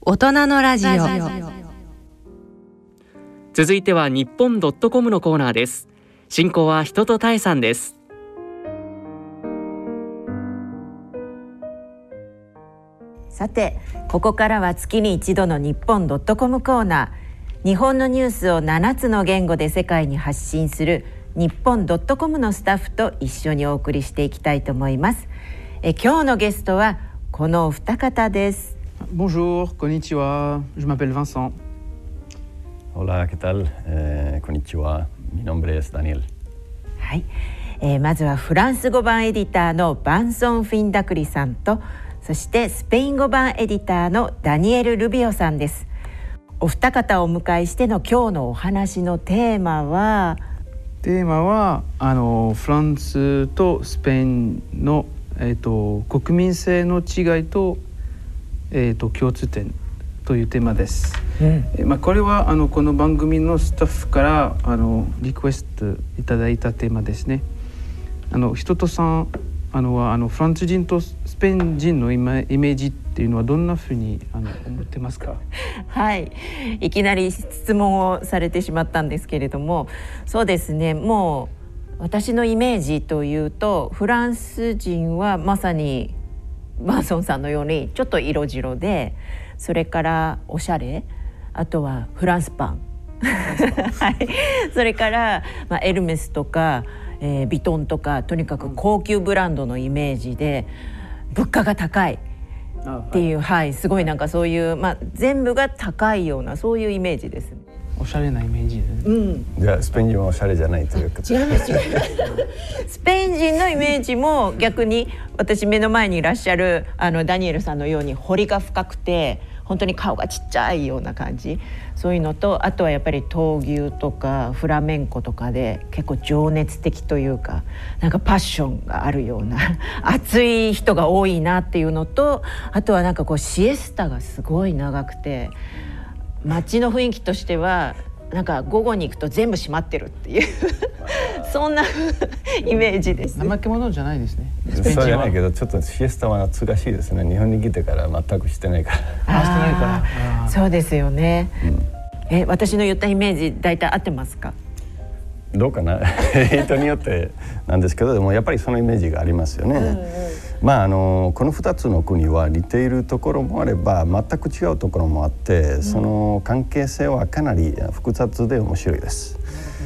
大人のラジオ。 続いては日本.comのコーナーです。進行は人とたえさんです。 さて、ここからは月に一度の日本.comコーナー。日本のニュースを7つの言語で世界に発信する日本.comのスタッフと一緒にお送りしていきたいと思います。今日のゲストはこのお二方です。 Bonjour, konnichiwa, je m'appelle Vincent. Hola, ¿qué tal? Konnichiwa, mi nombre es Daniel. はい、まずはフランス語版エディターのバンソン・フィンダクリさんと、そしてスペイン語版エディターのダニエル・ルビオさんです。お二方をお迎えしての今日のお話のテーマはフランスとスペインの、国民性の違いと、共通点というテーマです。これはこの番組のスタッフからリクエストいただいたテーマですね。人とさんはフランス人とスペイン人のイメージっていうのはどんなふうに思ってますか？ はい、いきなり質問をされてしまったんですけれども、そうですね、もう私のイメージというと、フランス人はまさにバンソンさんのようにちょっと色白で、それからおしゃれ、あとはフランスパンはい、それから、エルメスとか、ビトンとか、とにかく高級ブランドのイメージで、物価が高いっていう、すごいなんかそういう、全部が高いようなそういうイメージですね。 おしゃれなイメージです、じゃあスペイン人はおしゃれじゃないというか。 違うんですよスペイン人のイメージも逆に、私目の前にいらっしゃるダニエルさんのように彫りが深くて、本当に顔がちっちゃいような感じ、そういうのと、あとはやっぱり闘牛とかフラメンコとかで結構情熱的というか、なんかパッションがあるような熱い人が多いなっていうのと、あとはなんかこうシエスタがすごい長くて、街の雰囲気としてはなんか午後に行くと全部閉まってるっていうそんなイメージです。 怠け者じゃないですね。 そうじゃないけど、ちょっとシエスタは懐かしいですね。日本に来てから全くしてないから。 してないから。 そうですよね。私の言ったイメージ大体合ってますか？ どうかな人によってなんですけど、でもやっぱりそのイメージがありますよね。この2つの国は似ているところもあれば全く違うところもあって、その関係性はかなり複雑で面白いです。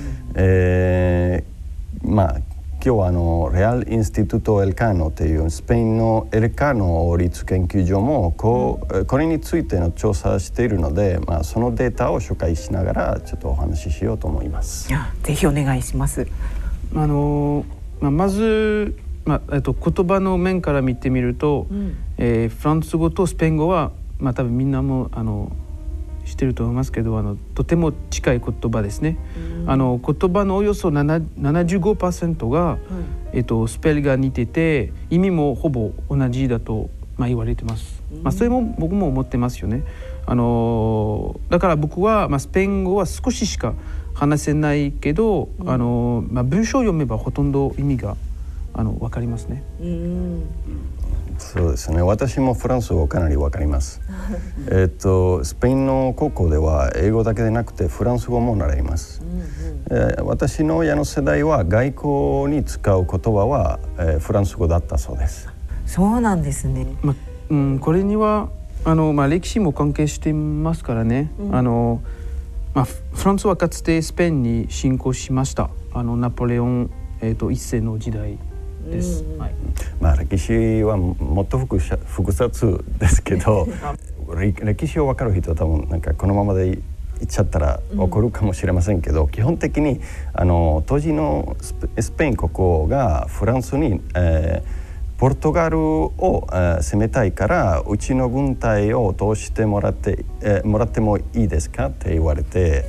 今日はレアル・インスティトゥト・エルカーノというスペインのエルカーノ王立研究所もこれについての調査をしているので、そのデータを紹介しながらちょっとお話ししようと思います。 ぜひお願いします。 まず言葉の面から見てみると、フランス語とスペイン語は、多分みんなも知ってると思いますけど、とても近い言葉ですね。言葉のおよそ 75% が、スペルが似てて、意味もほぼ同じだと、言われてます。それも僕も思ってますよね。だから僕は、スペイン語は少ししか話せないけど、文章を読めばほとんど意味が分かりますね。 そうですね。私もフランス語かなり分かります。スペインの高校では英語だけでなくてフランス語も習います。私の親の世代は外交に使う言葉は、フランス語だったそうです。 そうなんですね。 これには歴史も関係していますからね。フランスはかつてスペインに侵攻しました。ナポレオン、一世の時代です。 歴史はもっと複雑ですけど歴史を分かる人は多分なんかこのままでいっちゃったら怒るかもしれませんけど、基本的に当時のスペイン国王がフランスに、ポルトガルを、攻めたいからうちの軍隊を通してもらってもいいですかって言われて、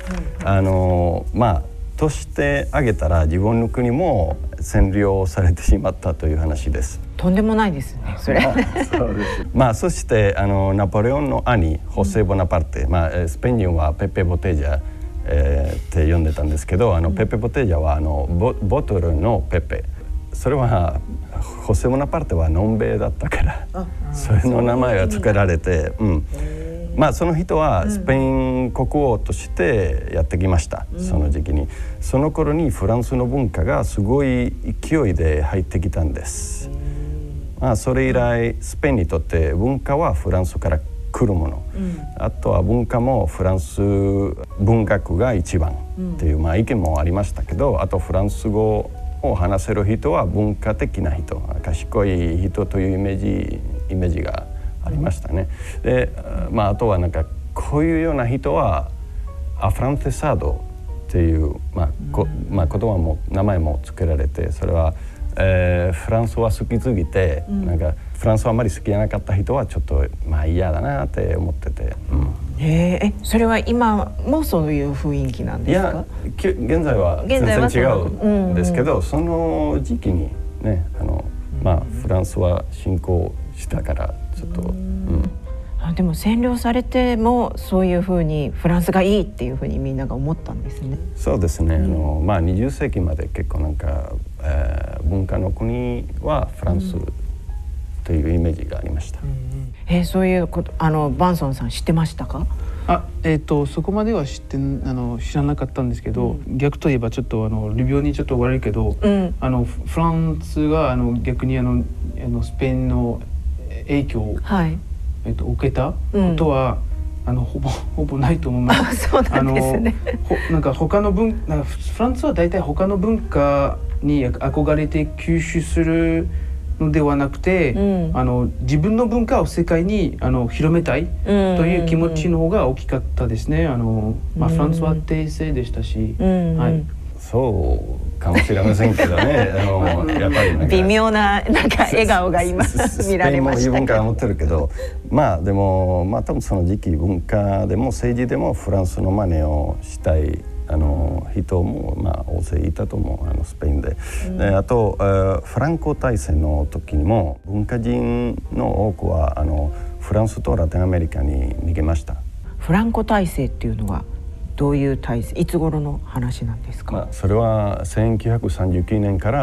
としてあげたら自分の国も占領されてしまったという話です。 とんでもないですね、それそうです。そしてナポレオンの兄ホセ・ボナパルテ、スペイン人はペペ・ボテージャ、って呼んでたんですけど、ペペ・ボテージャはボトルのペペ、それはホセ・ボナパルテはのんべえだったから、それの名前が付けられて、 まあその人はスペイン国王としてやってきました、その時期に。その頃にフランスの文化がすごい勢いで入ってきたんです。まあそれ以来スペインにとって文化はフランスから来るもの、あとは文化もフランス文学が一番っていう、まあ意見もありましたけど、あとフランス語を話せる人は文化的な人、賢い人というイメージがありましたね。で、まああとはなんかこういうような人はアフランセサードっていう、まあ言葉も名前も付けられて、それは、フランスは好きすぎて、なんかフランスはあまり好きじゃなかった人はちょっとまあ嫌だなって思ってて。 それは今もそういう雰囲気なんですか？いや、 現在は全然違うんですけど、その時期にね、まあフランスは侵攻したからちょっと。 でも占領されてもそういうふうにフランスがいいっていうふうにみんなが思ったんですね。 そうですね。まあ20世紀まで結構なんか、文化の国はフランスというイメージがありました。 そういうことバンソンさん知ってましたか？ そこまでは知らなかったんですけど、逆といえばちょっとルビオにちょっと悪いけど、フランスが逆にスペインの影響を、受けたことは、ほぼないと思います。 そうなんですね。 なんかフランスは大体他の文化に憧れて吸収するのではなくて、自分の文化を世界に広めたいという気持ちの方が大きかったですね。まあフランスは帝政でしたし、 そうかもしれませんけどね。やっぱり微妙ななんか笑顔が今見られましたけど。 自分から思ってるけど、まあでもまあ多分その時期文化でも政治でもフランスの真似をしたい人もまあ大勢いたと思う、スペインで。あとフランコ体制の時にも文化人の多くはフランスとラテンアメリカに逃げました。 フランコ体制っていうのはどういう体制、いつ頃の話なんですか？ それは1939年から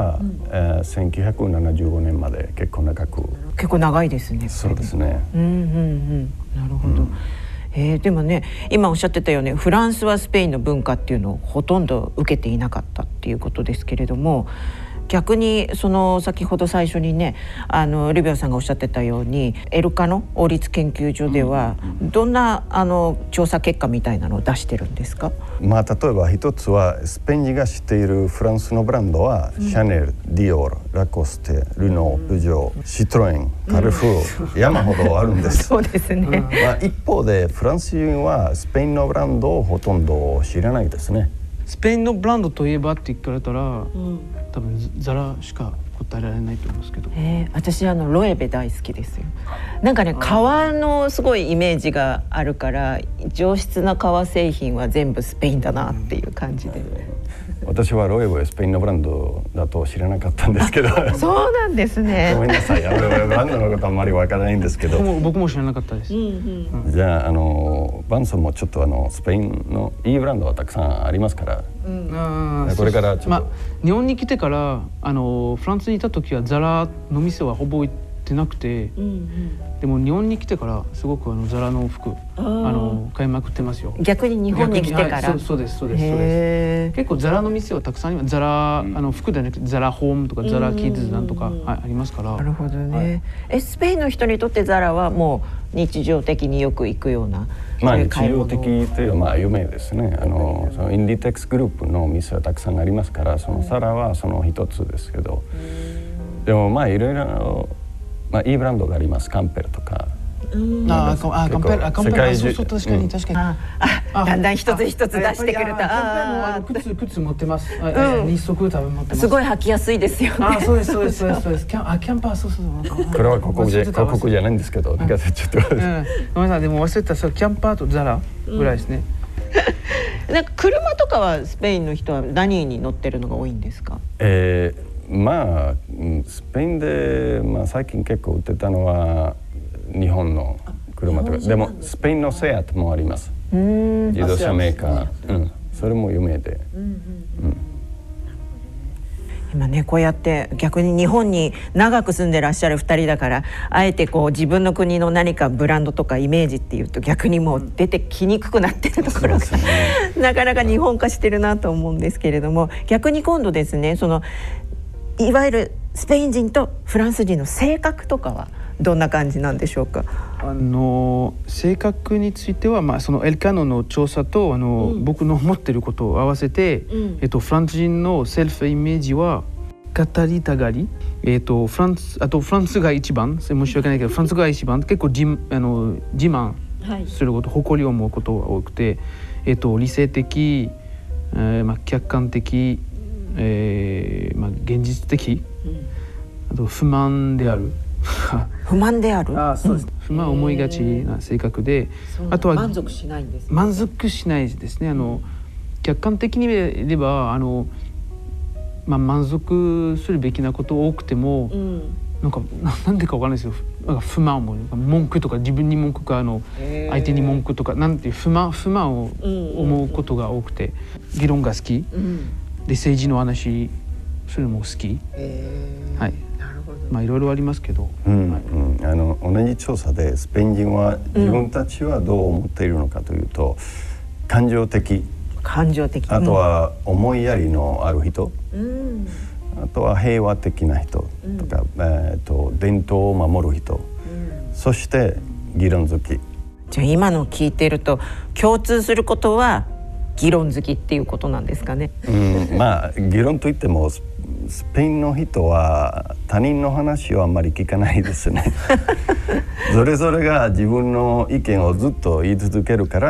、1975年まで結構長く。 結構長いですね。 そうですね。 なるほど。でもね、今おっしゃってたようにフランスはスペインの文化っていうのをほとんど受けていなかったっていうことですけれども、逆に先ほど最初にねルビオさんがおっしゃってたようにエルカの王立研究所ではどんな調査結果みたいなのを出してるんですか？ まあ例えば一つはスペイン人が知っているフランスのブランドは、シャネル、ディオール、ラコステ、ルノー、プジョー、シトロエン、カルフー、山ほどあるんです。 そうですね。 一方でフランス人はスペインのブランドをほとんど知らないですね。 スペインのブランドといえばって聞かれたら、多分ザラしか答えられないと思うんですけど、 私ロエベ大好きですよ。なんかね、革のすごいイメージがあるから上質な革製品は全部スペインだなっていう感じで、 私はロエベはスペインのブランドだと知らなかったんですけどそうなんですね。 ごめんなさい、ブランドのことあんまりわからないんですけど、 僕も知らなかったです。 じゃあバンソンもちょっとスペインのいいブランドはたくさんありますから、これからちょっと、 日本に来てからフランスにいた時はザラの店はほぼ行ってなくて、でも日本に来てからすごくザラの服買いまくってますよ。 逆に日本に来てから。 そうです。結構ザラの店はたくさんあります。ザラ服ではなくてザラホームとかザラキッズなんとかありますから。 なるほどね。スペインの人にとってザラはもう日常的によく行くような。 日常的という有名ですね。そのインディテックスグループの店はたくさんありますから、そのザラはその一つですけど、でもいろいろいいブランドがあります。カンペルとか。 カンペル、確かに。 だんだん一つ一つ出してくると、 靴持ってます。日足多分持ってます。 すごい履きやすいですよね。 そうです。キャンパー、そう。 これは広告じゃないんですけど、ちょっと。 ごめんなさい、でも忘れた。キャンパーとザラぐらいですね。 なんか車とかはスペインの人は何に乗ってるのが多いんですか？ スペインで最近結構売ってたのは日本の車とか、でもスペインのセアトもあります。自動車メーカー、それも有名で。 今ねこうやって逆に日本に長く住んでらっしゃる2人だからあえてこう自分の国の何かブランドとかイメージっていうと逆にもう出てきにくくなってるところが、なかなか日本化してるなと思うんですけれども、逆に今度ですねいわゆるスペイン人とフランス人の性格とかはどんな感じなんでしょうか。 性格については、そのエルカノの調査と僕の思ってることを合わせて、フランス人のセルフイメージは語りたがり、フランスが一番、申し訳ないけどフランスが一番結構自慢すること、誇りを思うことが多くて、理性的、客観的、現実的、あと不満である不満である。 そうです。不満を思いがちな性格で、あとは満足しないんですね。 満足しないですね。客観的に言えば満足するべきなこと多くても、なんでかわからないですよ。不満を思う、文句とか自分に文句か相手に文句とかなんていう不満を思うことが多くて、議論が好き、で政治の話するのも好き。はい。いろいろありますけど、 同じ調査でスペイン人は自分たちはどう思っているのかというと、感情的、あとは思いやりのある人、あとは平和的な人とか、伝統を守る人、そして議論好き。 じゃあ今の聞いてると共通することは議論好きっていうことなんですかね。 議論といってもスペインの人は他人の話をあんまり聞かないですねそれぞれが自分の意見をずっと言い続けるから、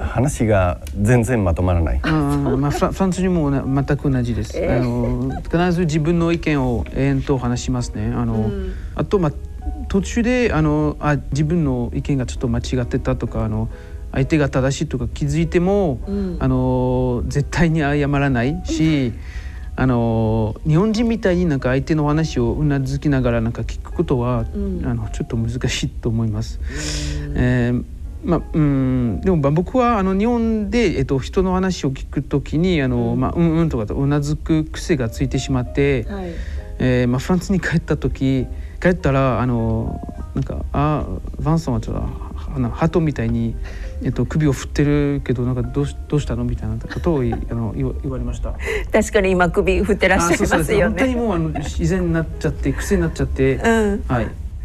話が全然まとまらない。 フランス人も全く同じです。必ず自分の意見を永遠と話しますね。あと途中で自分の意見がちょっと間違ってたとか相手が正しいとか気づいても、絶対に謝らないし、日本人みたいに相手の話をうなずきながら聞くことは、ちょっと難しいと思います。でも僕は日本で、人の話を聞くときにうんとかうなずく癖がついてしまって、フランスに帰ったらヴァンソンはちょっと鳩みたいに、首を振ってるけどどうしたのみたいなことを言われました。 確かに今首振ってらっしゃいますよね。 本当にもう自然になっちゃって癖になっちゃって、はい。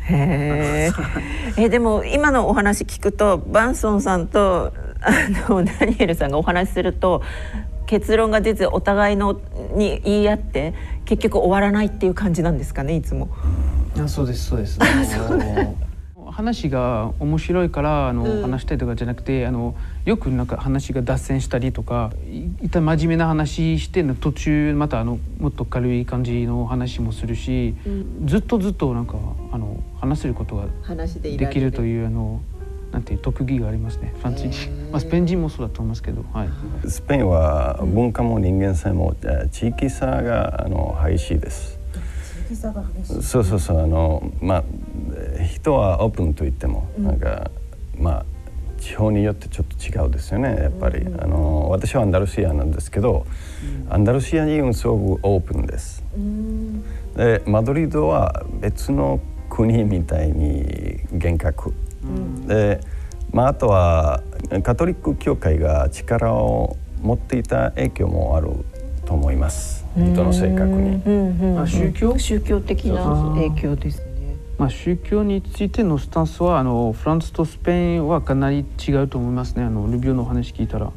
でも今のお話聞くとバンソンさんとダニエルさんがお話しすると結論が出てお互いのに言い合って結局終わらないっていう感じなんですかね、いつも。 そうですそうです。話が面白いから話したいとかじゃなくて、よく話が脱線したりとか、真面目な話して途中またもっと軽い感じの話もするし、ずっと話せることができるというなんていう特技がありますね、フランス人。スペイン人もそうだと思いますけど、はい。 スペインは文化も人間性も地域差が激しいです。そう人はオープンといっても地方によってちょっと違うですよね、やっぱり。私はアンダルシアなんですけど、アンダルシア人はすごくオープンです。でマドリードは別の国みたいに厳格で、あとはカトリック教会が力を持っていた影響もあると思います、人の性格に。 宗教的な影響ですね。 宗教についてのスタンスはフランスとスペインはかなり違うと思いますね。ルビオの話聞いたら、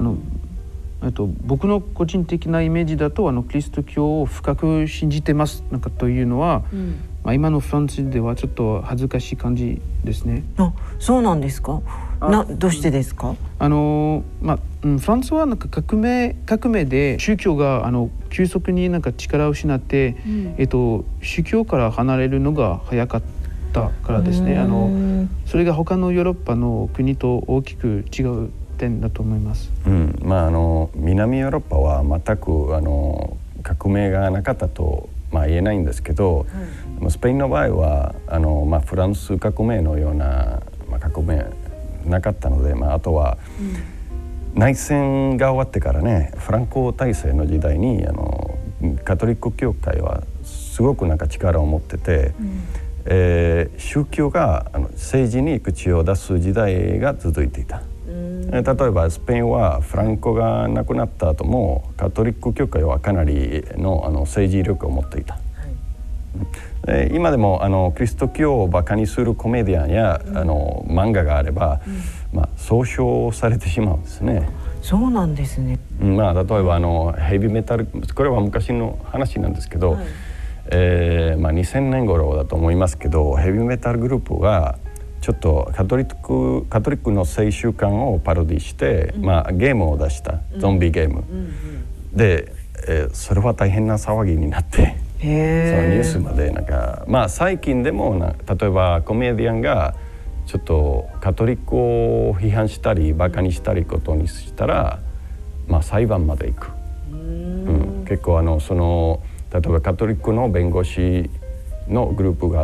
僕の個人的なイメージだとキリスト教を深く信じてますというのは、今のフランスではちょっと恥ずかしい感じですね。 そうなんですか。どうしてですか。 フランスは革命で宗教が急速に力を失って、宗教から離れるのが早かったからですね。それが他のヨーロッパの国と大きく違う点だと思います。 南ヨーロッパは全く革命がなかったと言えないんですけど、スペインの場合はフランス革命のような、革命なかったので、あとは、内戦が終わってからね、フランコ体制の時代にカトリック教会はすごくなんか力を持ってて、宗教が政治に口を出す時代が続いていた。例えばスペインはフランコが亡くなった後もカトリック教会はかなりの政治力を持っていた。今でもキリスト教をバカにするコメディアンや漫画があれば、総称されてしまうんですね。 そうなんですね。 例えばヘビーメタル、これは昔の話なんですけど、2000年頃だと思いますけど、ヘビーメタルグループがちょっとカトリックの聖習慣をパロディして、ゲームを出した、ゾンビゲーム、で、それは大変な騒ぎになって、そのニュースまでなんか、最近でも例えばコメディアンがちょっとカトリックを批判したりバカにしたりことにしたら、裁判まで行く。結構例えばカトリックの弁護士のグループがあって、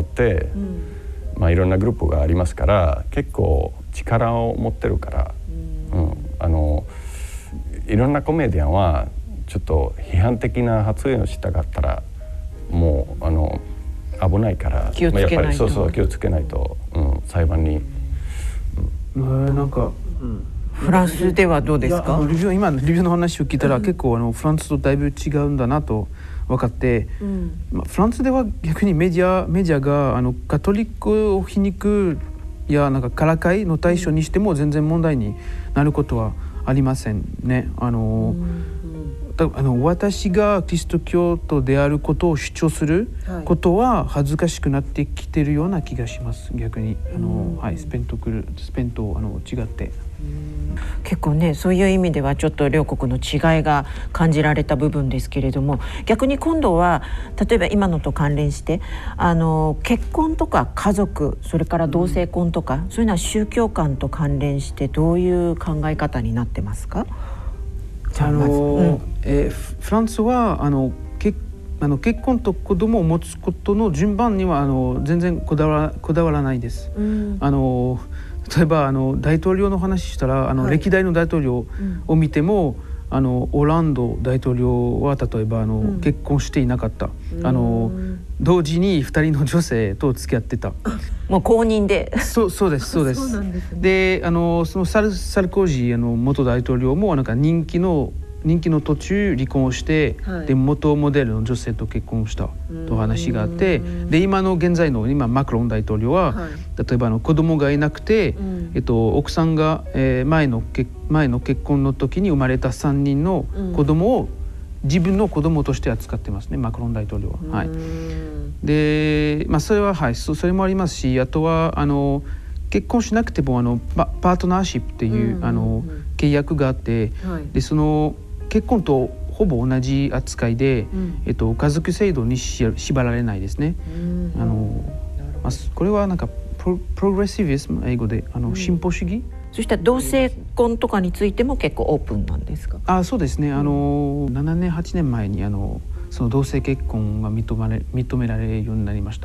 いろんなグループがありますから結構力を持ってるから、いろんなコメディアンはちょっと批判的な発言をしたかったらもう危ないから気をつけないと、 やっぱりそう気をつけないと、裁判に、 なんか、 フランスではどうですか？ 今リビューの話を聞いたら、結構フランスとだいぶ違うんだなと分かって、フランスでは逆にメディアがカトリックを皮肉やなんかからかいの対象にしても全然問題になることはありませんね。私がキリスト教徒であることを主張することは恥ずかしくなってきているような気がします。逆にスペインと違って。 結構ね、そういう意味ではちょっと両国の違いが感じられた部分ですけれども、逆に今度は例えば今のと関連して結婚とか家族、それから同性婚とか、そういうのは宗教観と関連してどういう考え方になってますか？ フランスは結婚と子供を持つことの順番には全然こだわらないです。例えば大統領の話したら歴代の大統領を見ても、オランド大統領は例えば結婚していなかった。同時に2人の女性と付き合ってた。 もう公認で。 そうです。でそのサルコージー元大統領もなんか人気の途中離婚をして、で元モデルの女性と結婚したと話があって、で現在のマクロン大統領は、例えば子供がいなくて、奥さんが、前の結婚の時に生まれた3人の子供を自分の子供として扱ってますね、マクロン大統領は。で、それはそれもありますし、あとは結婚しなくてもパートナーシップっていう契約があって、でその結婚とほぼ同じ扱いで、家族制度に縛られないですね。これはなんかプログレッシビズム、英語で進歩主義。 そしたら同性婚とかについても結構オープンなんですか？ そうですね。7年8年前にその同性結婚が認められるようになりました。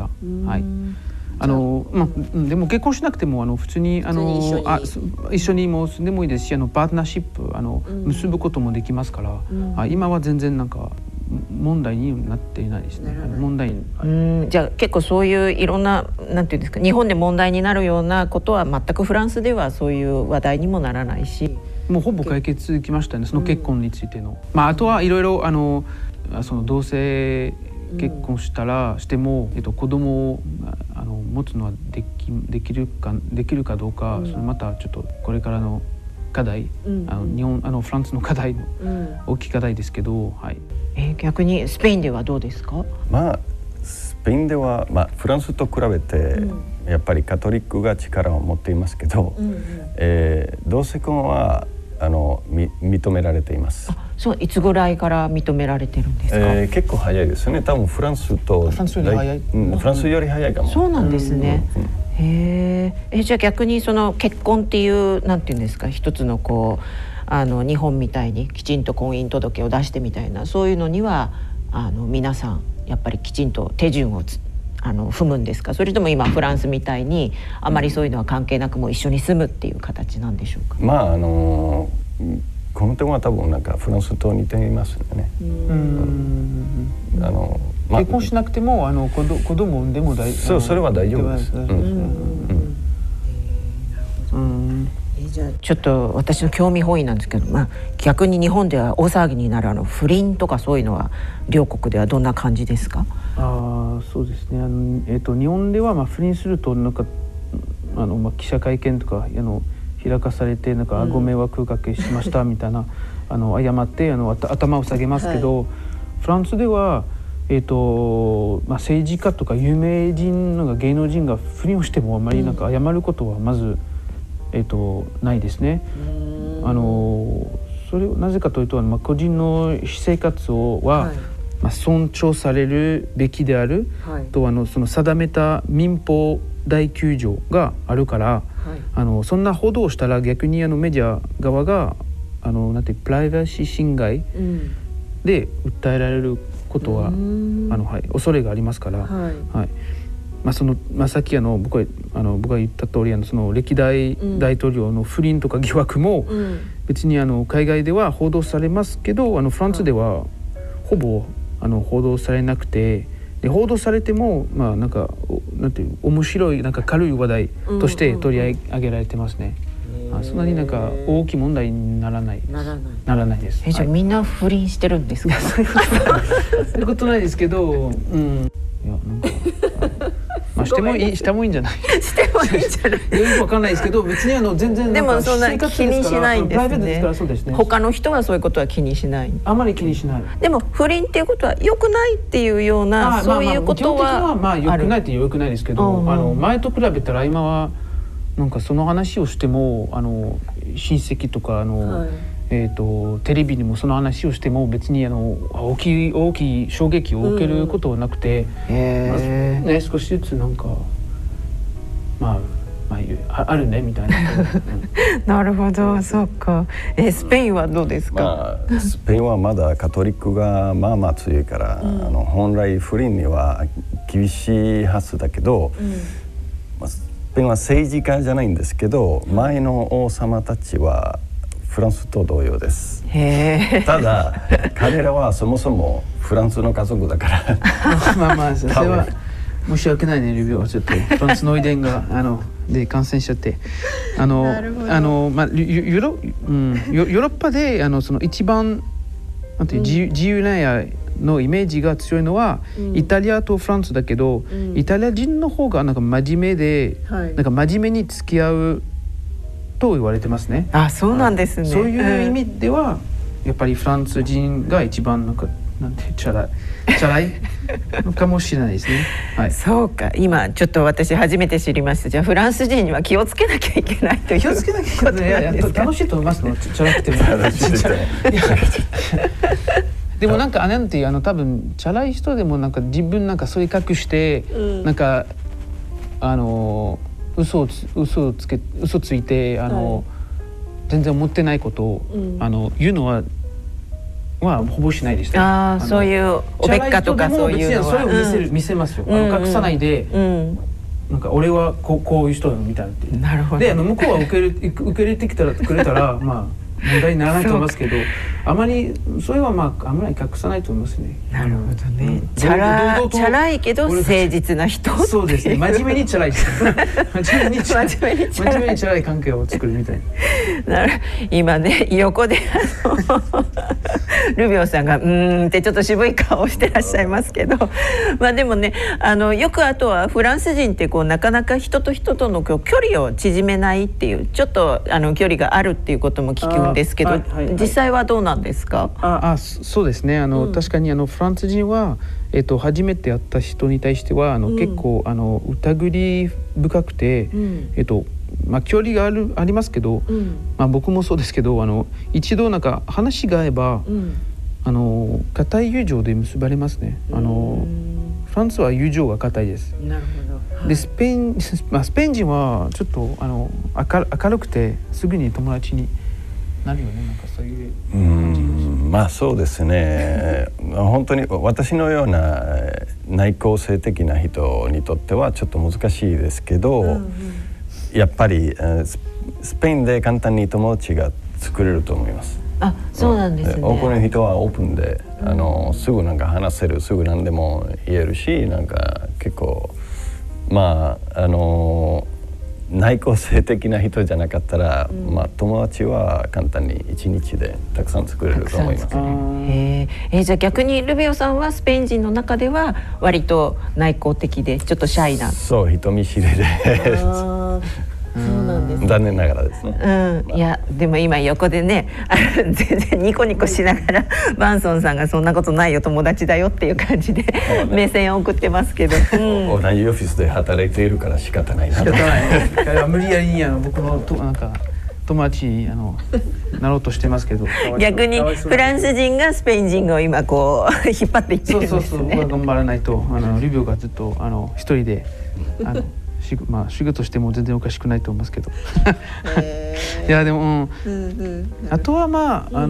でも結婚しなくても普通に一緒にも住んでもいいですし、パートナーシップ結ぶこともできますから、今は全然なんか問題になっていないですね。 じゃあ結構そういういろんななんていうんですか、日本で問題になるようなことは全くフランスではそういう話題にもならないし、 もうほぼ解決きましたね、その結婚についての。あとはいろいろその同性結婚しても、子供を持つのはできるかどうか、それまたちょっとこれからの課題、日本フランスの課題の大きい課題ですけど、 逆にスペインではどうですか？ スペインでは、フランスと比べて、やっぱりカトリックが力を持っていますけど、同性婚は認められています。 そう、いつぐらいから認められてるんですか？ 結構早いですね。多分フランスより早いかも。 そうなんですね。じゃあ逆にその結婚っていうなんていうんですか、一つの日本みたいにきちんと婚姻届を出してみたいな、そういうのには皆さんやっぱりきちんと手順を踏むんですか？それとも今フランスみたいにあまりそういうのは関係なくもう一緒に住むっていう形なんでしょうか？ この点は多分なんかフランスと似ていますね。 結婚しなくても子供産んでもそれは大丈夫です。 じゃあちょっと私の興味本位なんですけど、逆に日本では大騒ぎになる不倫とかそういうのは両国ではどんな感じですか？ そうですね。日本では不倫するとなんか記者会見とか開かされてなんかご迷惑かけしましたみたいな謝って頭を下げますけど、フランスでは政治家とか有名人芸能人が不倫をしてもあまりなんか謝ることはまずないですね。それなぜかというと個人の私生活は、尊重されるべきである、とその定めた民法第9条があるから、そんな報道をしたら逆にメディア側がなんてプライバシー侵害で訴えられることは恐れがありますから。さっき僕が言った通りその歴代大統領の不倫とか疑惑も別に海外では報道されますけどフランスではほぼ報道されなくて、で報道されてもなんていう面白い軽い話題として取り上げられてますね。そんなに大きい問題にならないです。 じゃあみんな不倫してるんですか？ そういうことないですけど、いやしてもいいんじゃない？ してもいいんじゃない？ よくわかんないですけど、別に全然でもそんな気にしないんですね。 プライベートですからそうですね。 他の人はそういうことは気にしない。 あまり気にしない。 でも不倫っていうことは良くないっていうようなそういうことは良くないって良くないですけど、前と比べたら今はその話をしても親戚とかテレビにもその話をしても別に大きい衝撃を受けることはなくて、少しずつあるねみたいな。 なるほど、そうか。スペインはどうですか？ スペインはまだカトリックが強いから、本来不倫には厳しいはずだけど、スペインは政治家じゃないんですけど、前の王様たちはフランスと同様です。ただ彼らはそもそもフランスの家族だからそれは申し訳ないね。ルビオはちょっとフランスの遺伝がで感染しちゃってヨーロッパでその一番なんていう自由恋愛のイメージが強いのは、イタリアとフランスだけど、イタリア人の方が真面目で、真面目に付き合うと言われてますね。 そうなんですね。 そういう意味ではやっぱりフランス人が一番なんてチャラいのかもしれないですね。 そうか。今ちょっと私初めて知りました。じゃあフランス人には気をつけなきゃいけないという。 気をつけなきゃいけない。楽しいと思いますの。チャラくても。でもなんていう多分チャラい人でも自分それ隠して嘘ついて全然思ってないことを言うのはほぼしないですね。 そういうおべっかとかそういうのはそれを見せますよ。隠さないで、俺はこういう人だみたいなって。 なるほど。 で向こうは受け入れてくれたら問題にならないと思いますけど、あまりそれはあんまり隠さないと思いますね。 なるほどね。チャラいけど誠実な人。 そうですね。真面目にチャラい。真面目にチャラい関係を作るみたいな。 今ね横でルビオさんがってちょっと渋い顔をしてらっしゃいますけど、でもねよくあとはフランス人ってなかなか人と人との距離を縮めないっていうちょっと距離があるっていうことも聞くんですけど、実際はどうなんですか？ そうですね。確かにフランス人は初めて会った人に対しては結構疑り深くて、距離がありますけど、僕もそうですけど一度話が合えば、固い友情で結ばれますね。フランスは友情が固いです。 なるほど。 でスペイン人はちょっと明るくてすぐに友達になるよね。そういう感じ。そうですね。本当に私のような内向性的な人にとってはちょっと難しいですけど、やっぱりスペインで簡単に友達が作れると思います。 あ、そうなんですね。 多くの人はオープンで、すぐなんか話せる、すぐ何でも言えるし、なんか結構まあ内向性的な人じゃなかったら、まあ友達は簡単に1日でたくさん作れると思います。 じゃあ逆にルビオさんはスペイン人の中では割と内向的でちょっとシャイな。 そう、人見知りでそうなんですね。 残念ながらですね。 いやでも今横でね全然ニコニコしながらバンソンさんがそんなことないよ友達だよっていう感じで目線を送ってますけど、 同じオフィスで働いているから仕方ないな。 仕方ない。無理やりに僕のなんか友達になろうとしてますけど。 逆にフランス人がスペイン人を今こう引っ張っていってるんですね。 そう僕は頑張らないとルビオがずっと一人でまあ仕事しても全然おかしくないと思いますけどいやでも、あとはまあ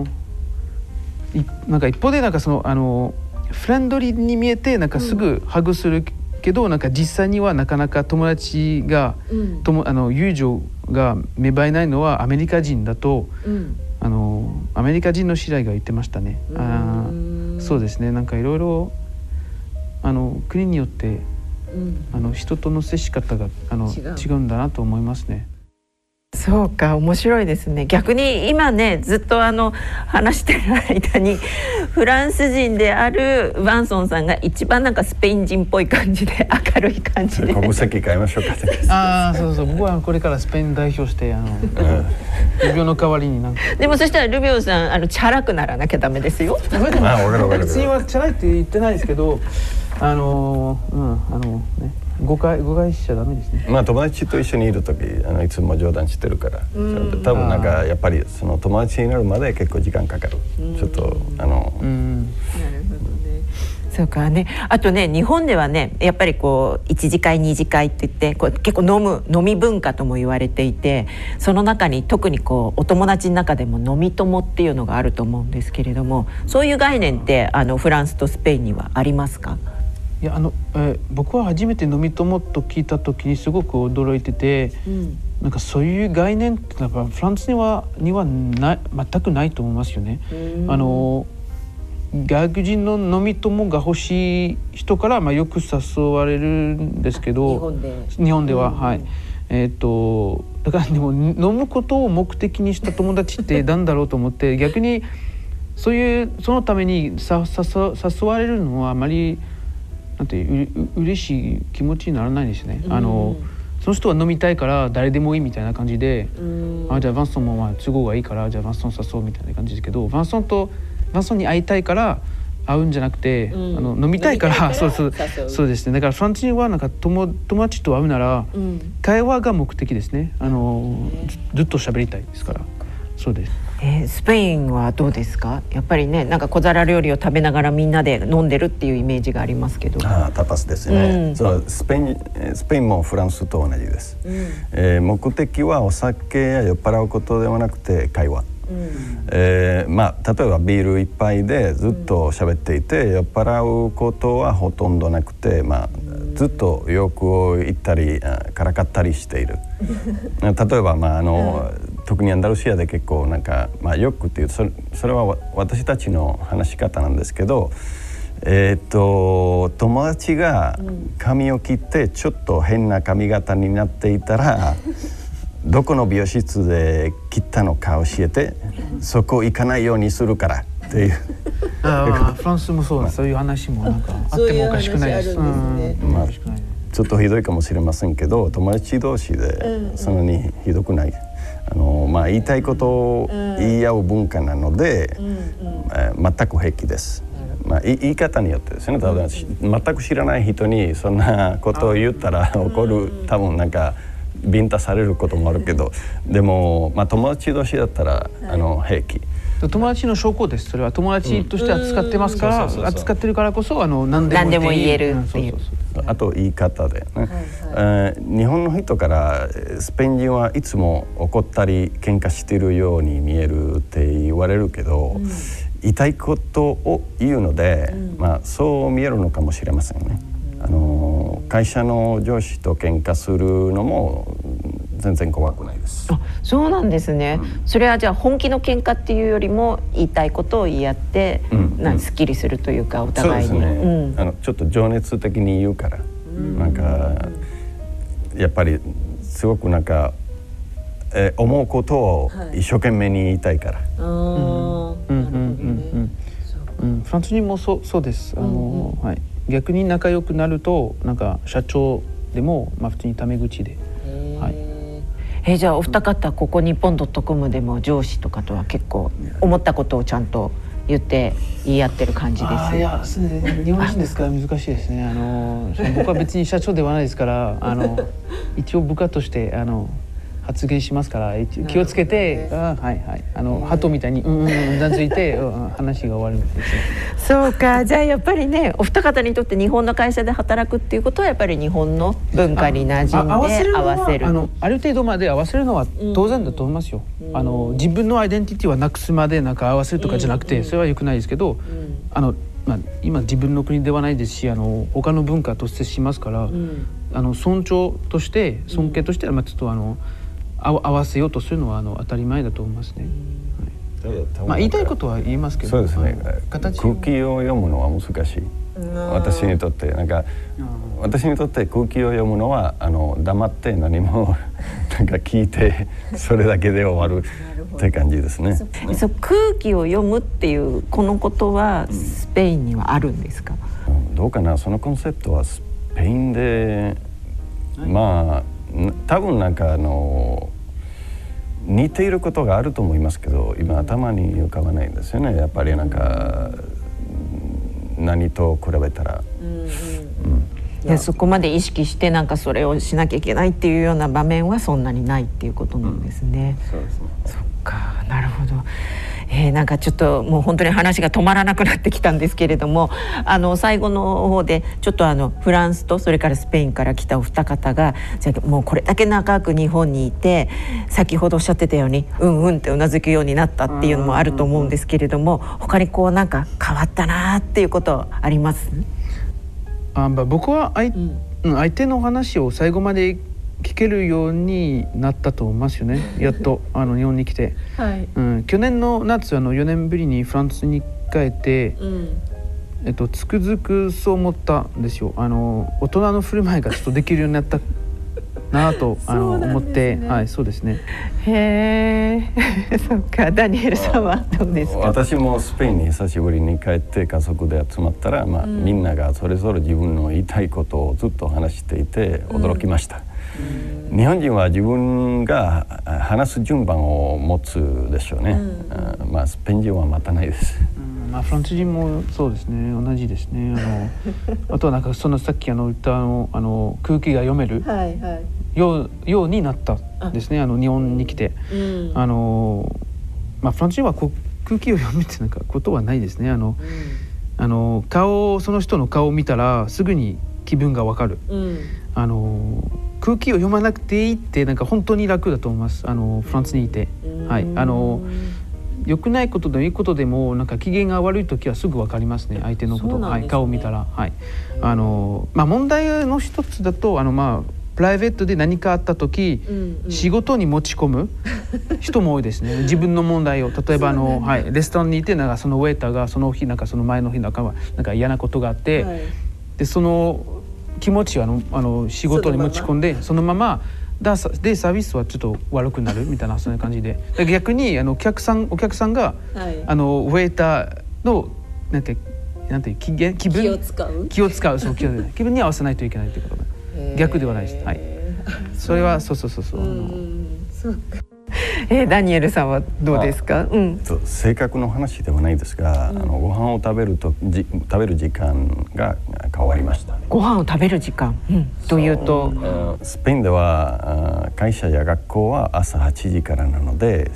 なんか一方でなんかそのフレンドリーに見えてなんかすぐハグするけど、なんか実際にはなかなか友達が、友情が芽生えないのはアメリカ人だと、アメリカ人の知り合いが言ってましたね。そうですね、なんかいろいろ国によって人との接し方が違うんだなと思いますね。 そうか、面白いですね。逆に今ねずっと話してる間にフランス人であるバンソンさんが一番なんかスペイン人っぽい感じで明るい感じで国籍変えましょうか。 そう僕はこれからスペイン代表してルビオの代わりになんか。でもそしたらルビオさんチャラくならなきゃダメですよ。 別にはチャラいって言ってないですけど誤解しちゃダメですね。 まあ友達と一緒にいる時いつも冗談してるから、多分なんかやっぱりその友達になるまで結構時間かかる。ちょっとなるほどね。 そうかね。あとね日本ではねやっぱりこう一次会二次会って言って結構飲み文化とも言われていて、その中に特にこうお友達の中でも飲み友っていうのがあると思うんですけれども、そういう概念ってフランスとスペインにはありますか？ いや僕は初めて飲み友と聞いた時にすごく驚いてて、なんかそういう概念ってなんかフランスにはない全くないと思いますよね。外国人の飲み友が欲しい人からよく誘われるんですけど、日本でははい。だからでも飲むことを目的にした友達ってなんだろうと思って逆にそのために誘われるのはあまりなんて嬉しい気持ちにならないですね。その人は飲みたいから誰でもいいみたいな感じで、じゃあバンソンも都合がいいからじゃあバンソン誘うみたいな感じですけど、バンソンに会いたいから会うんじゃなくて、飲みたいからそうですね。だからフランス人はなんか友達と会うなら、会話が目的ですね。ずっと喋りたいですから。そうです。 スペインはどうですか？やっぱりねなんか小皿料理を食べながらみんなで飲んでるっていうイメージがありますけど。 タパスですね。そうスペインもフランスと同じです。目的はお酒や酔っ払うことではなくて会話。まあ例えばビール一杯でずっと喋っていて、酔っ払うことはほとんどなくて、ずっと欲を言ったりからかったりしている。例えば特にアンダルシアで結構なんか欲っていうそれは私たちの話し方なんですけど、友達が髪を切ってちょっと変な髪型になっていたらどこの美容室で切ったのか教えて、そこ行かないようにするからっていう。 フランスもそういう話もなんかあってもおかしくないです。 ちょっとひどいかもしれませんけど、友達同士でそんなにひどくない。言いたいことを言い合う文化なので、全く平気です。言い方によってですね。全く知らない人にそんなことを言ったら怒る、多分なんかビンタされることもあるけど、でも友達同士だったら平気。 友達の証拠です。それは友達として扱ってますから、扱ってるからこそ何でも言えるっていう。 あと言い方でね、日本の人からスペイン人はいつも怒ったり喧嘩しているように見えるって言われるけど、言いたいことを言うので、そう見えるのかもしれませんね。会社の上司と喧嘩するのも全然怖くないです。 あ、そうなんですね、それはじゃあ本気の喧嘩っていうよりも言いたいことを言い合って、すっきりするというかお互いに。 そうですね、ちょっと情熱的に言うから、なんかやっぱりすごくなんか、思うことを一生懸命に言いたいから。 フランス人もそうです。はい、逆に仲良くなるとなんか社長でもまあ普通にタメ口で。はい。 じゃあお二方ここ日本.comでも上司とかとは結構思ったことをちゃんと言い合ってる感じです。 いや、日本人ですから難しいですね。僕は別に社長ではないですから一応部下として発言しますから気をつけて、はいはい、鳩みたいにうなずいて話が終わるんですよ。 そうか、じゃあやっぱりね、お二方にとって日本の会社で働くっていうことはやっぱり日本の文化に馴染んで合わせる。 ある程度まで合わせるのは当然だと思いますよ。自分のアイデンティティはなくすまでなんか合わせるとかじゃなくて、それは良くないですけど、今自分の国ではないですし、他の文化と接しますから、尊敬としてちょっと合わせようとするのは当たり前だと思いますね。言いたいことは言いますけど、 そうですね、空気を読むのは難しい。私にとって空気を読むのは黙って何もなんか聞いてそれだけで終わるって感じですね。 そう、空気を読むっていうこのことはスペインにはあるんですか？ どうかな、そのコンセプトはスペインでまあ多分なんか似ていることがあると思いますけど、今頭に浮かばないんですよね。やっぱりなんか何と比べたら、 そこまで意識してなんかそれをしなきゃいけないっていうような場面はそんなにないっていうことなんですね。 そうですね。 そっか、なるほど。なんかちょっともう本当に話が止まらなくなってきたんですけれども、最後の方でちょっとフランスとそれからスペインから来たお二方がじゃあもうこれだけ長く日本にいて、先ほどおっしゃってたようにってうなずくようになったっていうのもあると思うんですけれども、他になんか変わったなっていうことあります？ 僕は相手の話を最後まで聞けるようになったと思いますよね。やっと日本に来て、去年の夏4年ぶりにフランスに帰って、つくづくそう思ったんですよ。大人の振る舞いがちょっとできるようになったなと思って、はい、そうですね。 そうか、ダニエルさんはどうですか？ 私もスペインに久しぶりに帰って家族で集まったら、みんながそれぞれ自分の言いたいことをずっと話していて驚きました。日本人は自分が話す順番を持つでしょうね。スペイン人は待たないです。 フランス人もそうですね、同じですね。あとはなんかさっき言った空気が読めるようになったですね。日本に来て、フランス人は空気を読むってなんかことはないですね。その人の顔を見たらすぐに気分がわかる。空気を読まなくていいってなんか本当に楽だと思います。フランスにいて、はい、良くないことでもいいことでもなんか機嫌が悪い時はすぐ分かりますね、相手のこと、はい、顔を見たら、はい、問題の一つだとプライベートで何かあった時、仕事に持ち込む人も多いですね。自分の問題を例えばレストランにいてなんかそのウェイターがその日なんかその前の日なんか嫌なことがあって、でその気持ちを仕事に持ち込んでそのままでサービスはちょっと悪くなるみたいな、そんな感じで、逆にお客さんが、ウェイターのなんて気分気を使うそう気分に合わせないといけないということで、逆ではないです。はい、それはそう。 そうか。ダニエルさんはどうですか？ 性格の話ではないですが、ご飯を食べる時間が変わりました。 ご飯を食べる時間、というと、 スペインでは会社や学校は朝8時からなので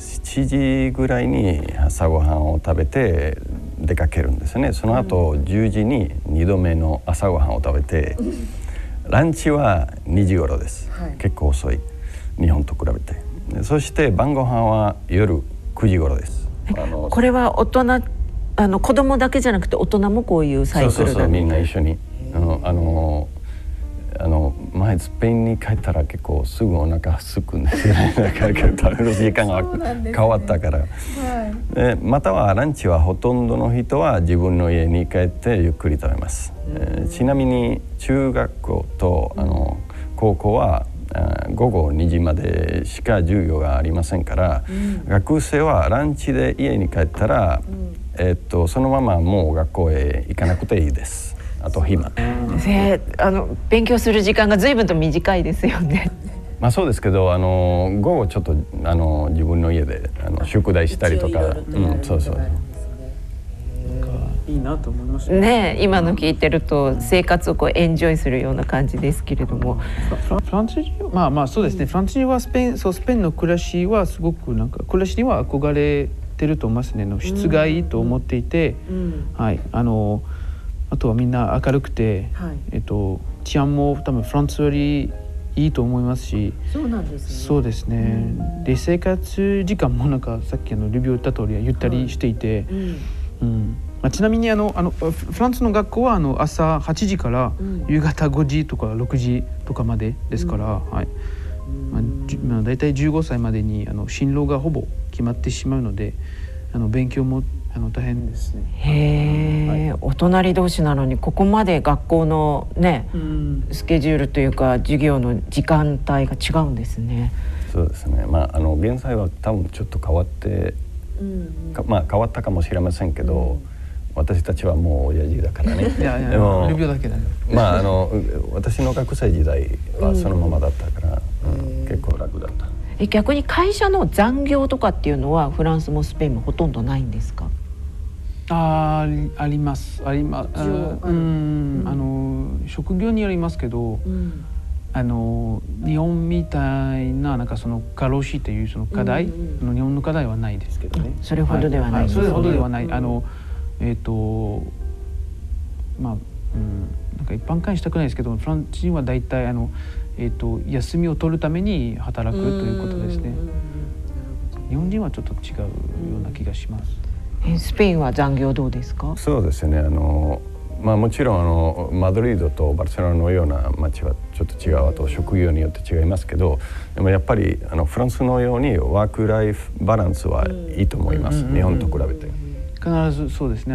7時ぐらいに朝ごはんを食べて出かけるんですね。その後10時に2度目の朝ごはんを食べて、ランチは2時頃です、結構遅い、日本と比べて。そして晩ご飯は夜9時頃です。 これは大人子供だけじゃなくて大人もこういうサイクルだ。 みんな一緒に。前はい、スペインに帰ったら結構すぐお腹すくんですよね。だから食べる時間が変わったから。またはランチはほとんどの人は自分の家に帰ってゆっくり食べます。ちなみに中学校と高校は午後2時までしか授業がありませんから、学生はランチで家に帰ったら、そのままもう学校へ行かなくていいです。あと暇。 勉強する時間が随分と短いですよね。 まあそうですけど、午後ちょっと自分の家で宿題したりとか、そうそう。 いいなと思いましたね。今の聞いてると生活をこうエンジョイするような感じですけれども、 フランス人はまあそうですね。フランス人はスペインの暮らしはすごくなんか暮らしには憧れてると思いますね。質がいいと思っていて、はい、あとはみんな明るくて、治安も多分フランスよりいいと思いますし、 そうなんですね。 そうですね。で生活時間もなんかさっきルビオ言った通りゆったりしていて、ちなみにフランスの学校は朝8時から夕方5時とか6時とかまでですから、はい。だいたい15歳までに進路がほぼ決まってしまうので、勉強も大変ですね。 へえ、お隣同士なのにここまで学校のね、スケジュールというか授業の時間帯が違うんですね。 そうですね。現在は多分ちょっと変わって、変わったかもしれませんけど、私たちはもう親父だからね。 でもルビオだけだよ。 私の学生時代はそのままだったから、結構楽だった。 逆に会社の残業とかっていうのはフランスもスペインもほとんどないんですか？ あります。職業によりますけど、日本みたいななんかその過労死っていうその課題、日本の課題はないですけどね。 それほどではない。 それほどではない。なんか一般化したくないですけど、フランス人は大体休みを取るために働くということですね。日本人はちょっと違うような気がします。 スペインは残業どうですか？ そうですね。もちろんマドリードとバルセロナのような街はちょっと違う、あと職業によって違いますけど、でもやっぱりフランスのようにワークライフバランスはいいと思います。日本と比べて。必ずそうですね。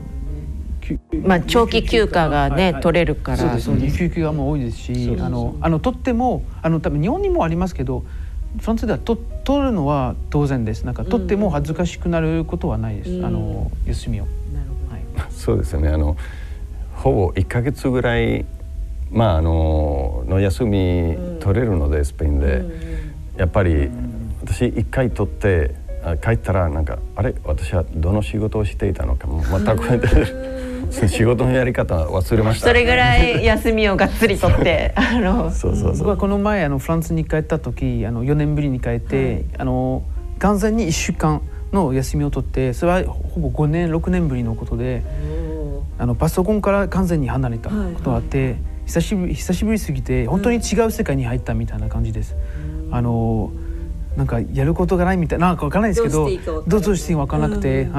長期休暇がね、取れるから。 そうですね。休暇も多いですし、取っても多分日本にもありますけど、フランスでは取るのは当然です。なんか取っても恥ずかしくなることはないです。休みを。 そうですね。ほぼ1ヶ月ぐらいの休み取れるので、スペインでやっぱり私1回取って帰ったらなんか私はどの仕事をしていたのかも全く仕事のやり方忘れました。 それぐらい休みをがっつり取って僕はこの前フランスに帰った時4年ぶりに帰って、完全に1週間の休みを取って、それはほぼ5年6年ぶりのことで、パソコンから完全に離れたことがあって、久しぶりすぎて本当に違う世界に入ったみたいな感じです。なんかやることがないみたいな、なんか分からないですけど、どうしていいか分からなくて、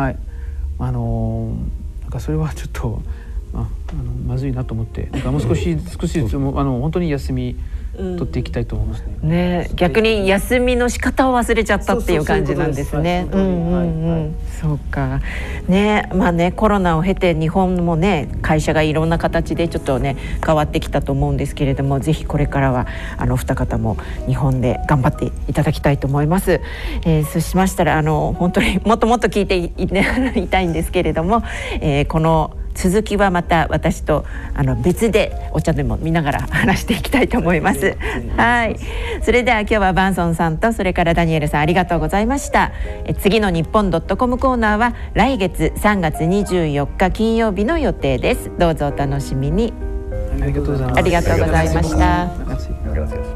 なんかそれはちょっとまずいなと思って、なんかもう少し本当に休み取っていきたいと思いますね。 逆に休みの仕方を忘れちゃったっていう感じなんですね。そうか。コロナを経て日本もね、会社がいろんな形でちょっとね変わってきたと思うんですけれども、ぜひこれからは二方も日本で頑張っていただきたいと思います。そうしましたら本当にもっともっと聞いていたいんですけれども、この続きはまた私と別でお茶でも見ながら話していきたいと思います。はい。それでは今日はバンソンさんとそれからダニエルさんありがとうございました。次の日本.comコーナーは来月3月24日金曜日の予定です。どうぞお楽しみに。 ありがとうございました。 ありがとうございました。